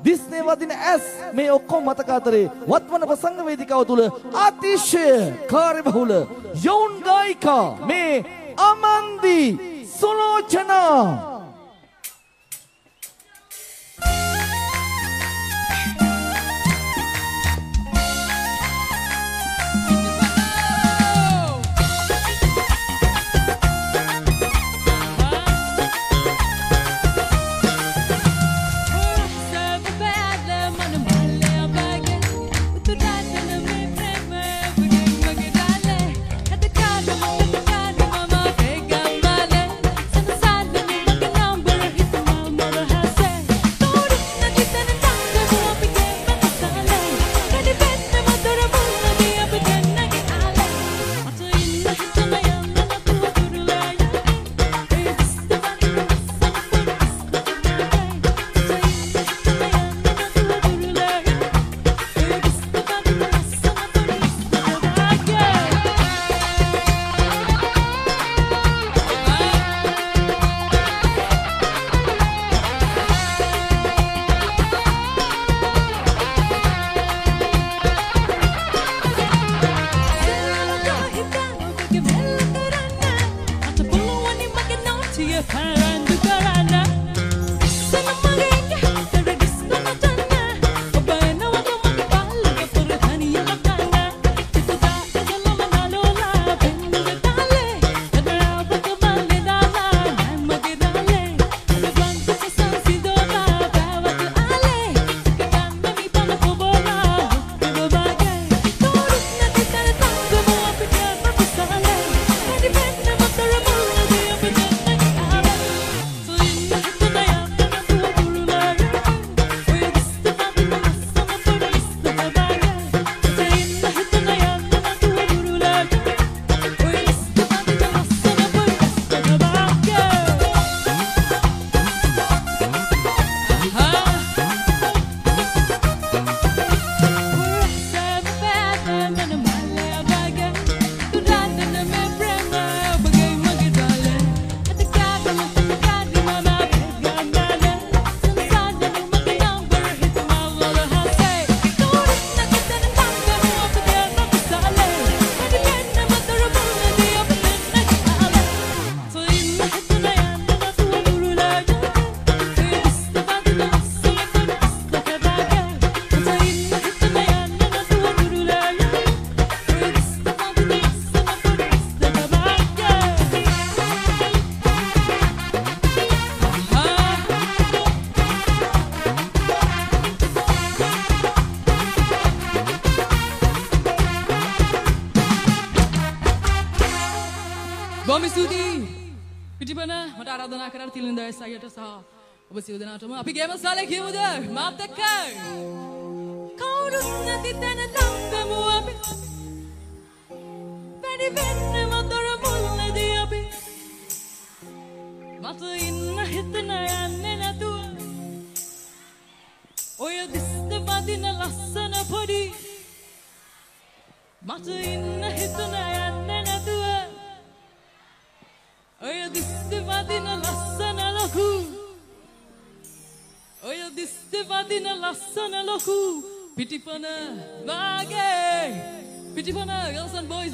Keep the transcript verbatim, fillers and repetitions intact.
දිස්නේ වදින ඇස් මේ ඔක්කොම මතක අතරේ වත්වන ප්‍රසංග වේදිකාව තුල අතිශය කාර්යබහුල යෞන් ගායිකා මේ අමන්දි සුලෝචනා ඔබ සියලු දෙනාටම අපි ගේම සාලේ කියමුද මාත් එක්ක කවුරුත් නැති තැන තම්බමු අපි වැඩි වෙන්න මතර මුල්ලේදී අපි මත ඉන්න හිතන යන්නේ නැතුව ඔය දිස්ත වදින ලස්සන පොඩි මත ඉන්න හිතන යන්නේ නැතුව ඔය දිස්ත වදින ලස්සන ලොකු ඔය දිස්ත වදින ලස්සන ලොකු පිටිපන වාගේ පිටිපන girls and boys